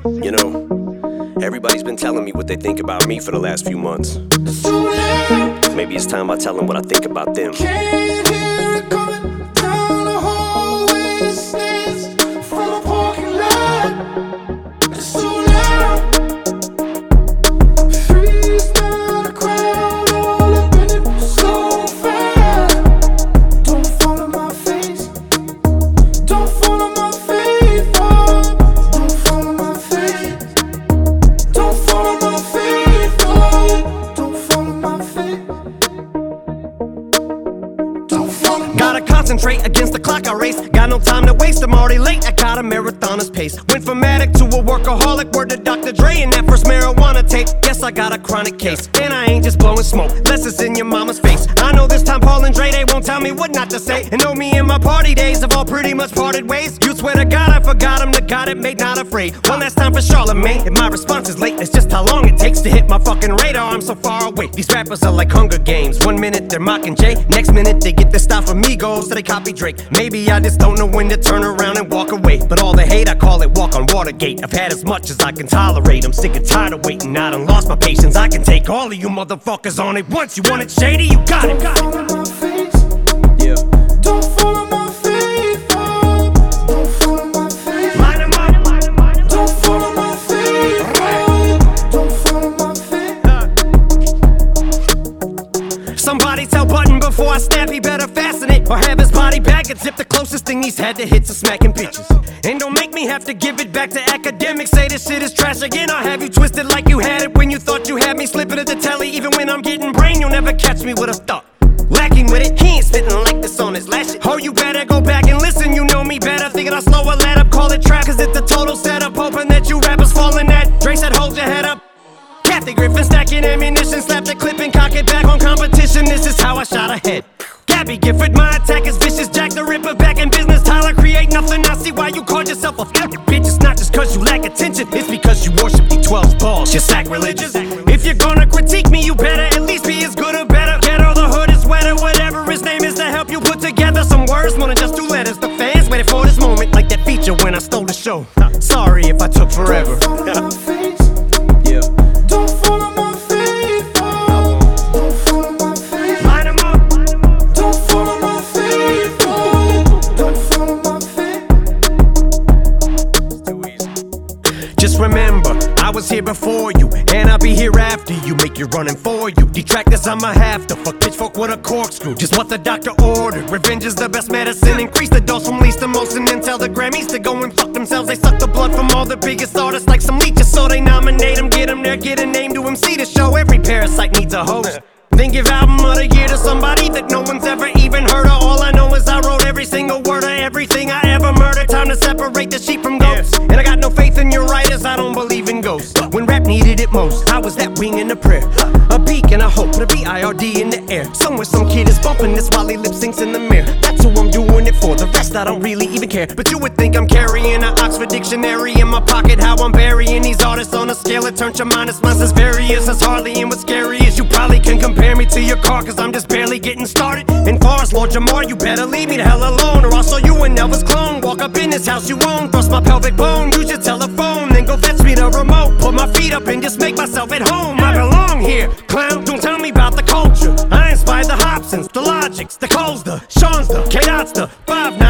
You know, everybody's been telling me what they think about me for the last few months. Maybe it's time I tell them what I think about them. Can't hear it coming down the hallway. It stands from a parking lot. It's too loud. Freeze now, the crowd all up in it so fast. Don't follow my face. Don't follow my face. Oh, don't follow my face. Don't follow my face. Oh, don't follow my face. Gotta concentrate against the clock I race. Got no time to waste, I'm already late. I got a marathoner's pace. Went from addict to a workaholic. Word to Dr. Dre and that first marijuana tape. Guess I got a chronic case. And I ain't just blowing smoke, less it's in your mama's face. I know this time Paul and Dre, they won't tell me what not to say. And know me and my party days have all pretty much parted ways. You swear to God I forgot him, the God it made not afraid. One last time for Charlemagne. If my response is late, it's just how long it takes to hit my fucking radar. I'm so far away. These rappers are like Hunger Games. 1 minute they're mocking Jay, next minute they get their style from Migos, so they copy Drake. Maybe I just don't know when to turn around and walk away. But all the hate, I call it walk on Watergate. I've had as much as I can tolerate. I'm sick and tired of waiting. I done lost my patience. I can take all of you motherfuckers on it once. You want it shady, you got it. Don't follow my face. Yeah. Don't follow my face. Oh, don't follow my face. Line 'em up. Don't follow my face. Oh, don't follow my face. Somebody tell Button before I snap, he better fasten it or have his body bag and zip. The closest thing he's had to hits are smacking bitches. And don't make me have to give it back to academics. Say this shit is trash again. I'll have you twisted like you had it when you thought you had me. Slipping at the telly, even when I'm getting brain, you'll never catch me with a thought. Lacking with it, he ain't spitting like this on his last shit. Oh, you better go back and listen, you know me better. Thinking I'll slow a let up, call it trap, cause it's a total setup. Hoping that you rappers falling that. Dre said hold your head up. Kathy Griffin stacking ammunition, slap the clip and cock it back on competition. This is how I shot ahead. Gabby Gifford, my attack is vicious. Jack the Ripper back in business. Tyler create nothing. I see why you called yourself a bitch. It's not just cause you lack attention, it's because you worship the 12's balls. You're sacrilegious. If you're gonna critique me, you better at least be as good or better. Get all the hood is wetter, whatever his name is, to help you put together some words more than just 2 letters. The fans waited for this moment, like that feature when I stole the show. Sorry if I took forever. Don't follow my face. Yeah. Don't follow my face. Oh, don't follow my face. Line 'em up. Don't follow my face. Oh, don't follow my face. Too easy. Just remember, I was here before you, and I'll be here after you. Make you running for you. Detractors, I'ma have to fuck pitchfork with a corkscrew. Just what the doctor ordered. Revenge is the best medicine. Increase the dose from least to most, and then tell the Grammys to go and fuck themselves. They suck the blood from all the biggest artists like some leeches, so they nominate them, get them there, get a name to MC to show. Every parasite needs a host. Then give album of the year to somebody that no one's ever even heard of. All I know is I wrote every single word of everything I ever murdered. Time to separate the sheep from goats. And I got no faith in your writers, I don't believe in ghosts. When rap needed it most, I was that wing in a prayer. A beacon, a hope, a B-I-R-D in the air. Somewhere some kid is bumping this while he lip syncs in the mirror. That's who I'm doing it for, the rest I don't really even care. But you would think I'm carrying an Oxford dictionary in my pocket. How I'm burying these artists on a scale that turns your mind. Mine's as various as Harley, and what's scary is you probably can compare me to your car, cause I'm just barely getting started. And far as Lord Jamar, you better leave me the hell alone, or I'll show you an Elvis clone. Walk up in this house you own, thrust my pelvic bone, use your telephone, then go fetch me the remote. Put my feet up and just make myself at home. I belong here, clown, don't tell me about the culture. I inspired the Hobsons, the Logics, the Coles, the Sean's, the K-Dots, the 5